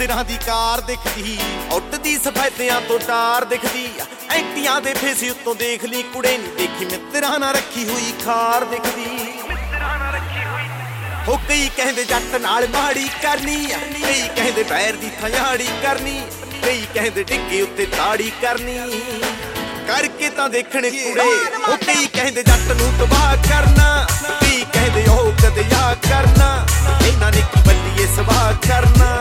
ਮਿੱਤਰਾਂ ਦੀ ਕਾਰ ਦਿਖਦੀ, ਉੱਡਦੀ ਸਫੈਦਿਆਂ ਤੋਂ ਟਾਰ ਦਿਖਦੀ। ਐਂਟੀਆਂ ਦੇ ਫੇਸ ਉੱਤੋਂ ਦੇਖ ਲਈ ਕੁੜੇ ਨੀ ਦੇਖੀ, ਮਿੱਤਰਾਂ ਨਾਲ ਰੱਖੀ ਹੋਈ ਖਾਰ ਦਿਖਦੀ। ਹੋ ਕਈ ਕਹਿੰਦੇ ਜੱਟ ਨਾਲ ਮਾੜੀ ਕਰਨੀ, ਕਈ ਕਹਿੰਦੇ ਪੈਰ ਦੀ ਥਿਆੜੀ ਕਰਨੀ, ਕਈ ਕਹਿੰਦੇ ਡਿੱਗੇ ਉੱਤੇ ਤਾੜੀ ਕਰਨੀ। ਕਰਕੇ ਤਾਂ ਦੇਖਣ ਕੁੜੇ, ਉਹ ਕਈ ਕਹਿੰਦੇ ਜੱਟ ਨੂੰ ਤਬਾਹ ਕਰਨਾ, ਕਈ ਕਹਿੰਦੇ ਉਹ ਕਦੇ ਯਾ ਕਰਨਾ, ਇਹਨਾਂ ਨੇ ਕੀ ਬੱਲੀਏ ਸਵਾਹ ਕਰਨਾ।